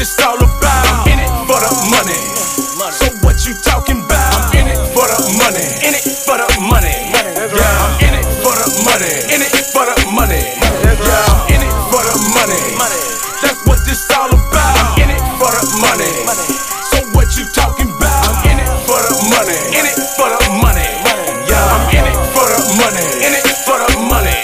this all about. I'm in it for the money. So what you talking about? I'm in it for the money. In it for the money. Yeah, I'm in it for the money. In it for the money. Yeah, I'm in it for the money. That's what this all about. I'm in it for the money. So what you talking about? I'm in it for the money. In it for the money. Yeah, I'm in it for the money. In it for the money.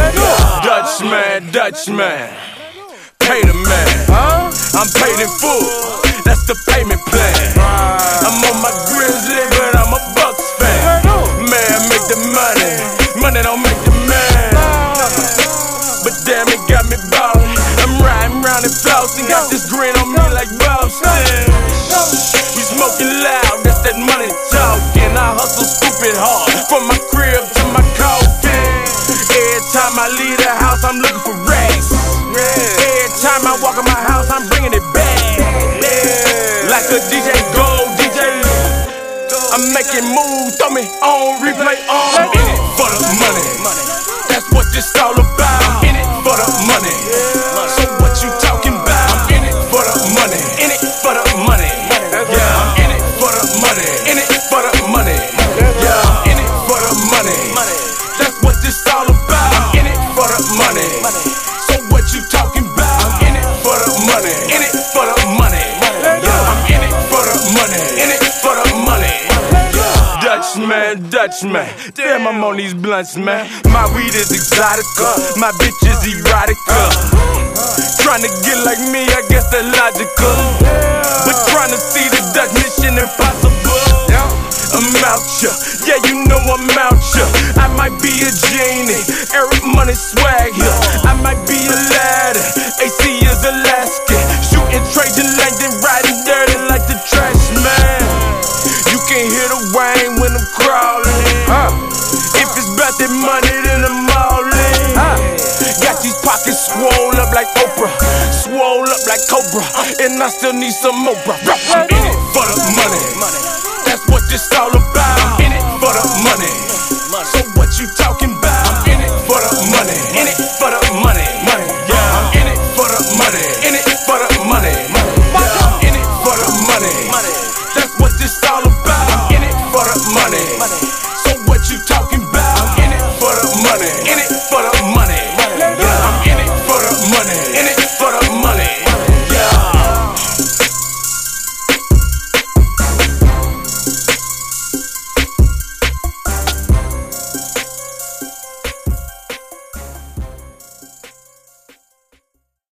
Dutchman, pay the man. I'm paid in full. That's the payment plan. I'm on my Grizzly, but I'm a Bucks fan. Man, make the money. Money don't make the man. But damn, it got me ballin'. I'm riding round and flossing. Got this grin on me like Boston. We smoking loud, that's that money talking. I hustle stupid hard, from my crib to my coffin. Every time I leave the house, I'm looking for racks. Every time I walk in my house, I'm bringing it back. Like a DJ Gold, DJ. I'm making moves, throw me on, replay on. I'm in it for the money. That's what this all about. I'm in it for the money. So what you talking about? I'm in it for the money. In it for the money. Yeah, I'm in it for the money. In it for the money. Yeah, I'm in it for the money. That's what this all about. I'm in it for the money. So what you talking about? I'm in it for the money. In it for the money. Yeah, I'm in it for the money. In it for the money. Dutchman, damn, I'm on these blunts, man. My weed is exotica, my bitch is erotica. Tryna get like me, I guess that's logical. But tryna see the Dutch mission impossible. I'm out ya, yeah, you know I'm out ya. I might be a genie, Eric Money swag here. I might be a ladder, AC is Alaskan. Shooting Trajan Langdon, riding dirty like the trash man. You can hear the rain when I'm crawling. If it's about that money, then I'm all in. Got these pockets swole up like Oprah, swole up like Cobra, and I still need some more, bro. I'm in it for the money. That's what this all about. I'm in it for the money. So what you talking about? I'm in it for the money. In it for the money. Yeah, I'm in it for the money. In it for the money.